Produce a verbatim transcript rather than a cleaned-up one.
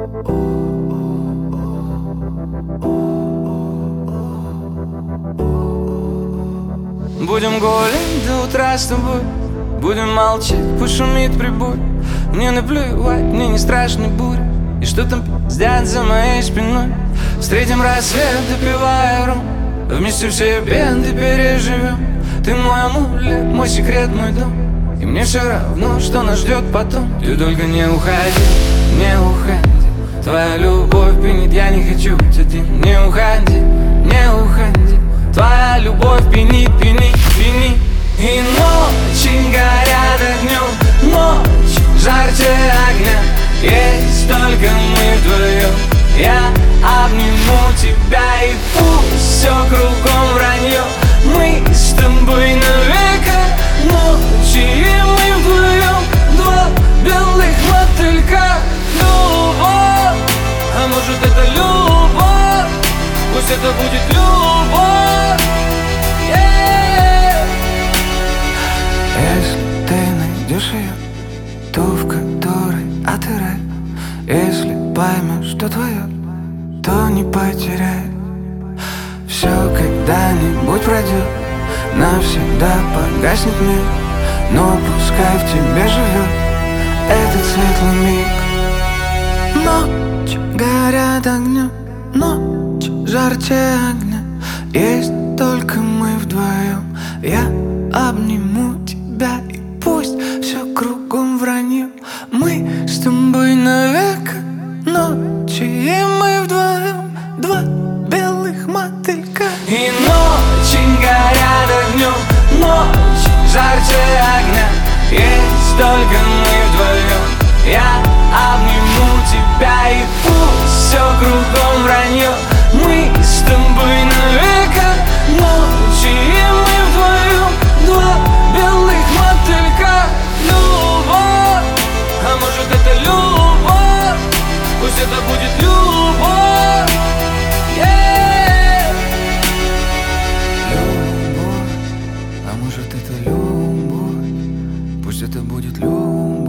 Будем гулять до утра с тобой, будем молчать, пусть шумит прибой. Мне наплевать, мне не страшны бури, и что там пиздят за моей спиной. Встретим рассвет, допивая ром, вместе все беды переживем. Ты мой амулет, мой секрет, мой дом, и мне все равно, что нас ждет потом. Ты только не уходи, не уходи, твоя любовь пьянит, я не хочу быть один. Не уходи, не уходи, твоя любовь пьянит, пьянит, пьянит. И ночи горят огнем, ночь жарче огня. Есть только мы вдвоем, я обниму тебя, и пусть все кругом вранье. Мы с тобой навека, ночи и мы вдвоем, два белых мотылька. Любовь, а может это любовь, пусть это будет любовь. Yeah. Если ты найдешь ее, ту, в которой отыграй. Если поймешь, что твое, то не потеряй. Все когда-нибудь пройдет, навсегда погаснет мир, но пускай в тебе живет этот светлый миг. Ночь горят огнем, ночь жарче огня. Есть только мы вдвоем, я обниму тебя, и пусть все кругом вранье. Мы с тобой навека, ночи и мы вдвоем, два белых мотылька. И ночи горят огнем, ночь жарче огня. Есть только мы вдвоем, я обниму тебя, и пусть все кругом вранье. Мы с тобой навека, ночи и мы вдвоем, два белых мотылька. Любовь, а может это любовь, пусть это будет любовь. Yeah. Любовь, а может это любовь, пусть это будет любовь.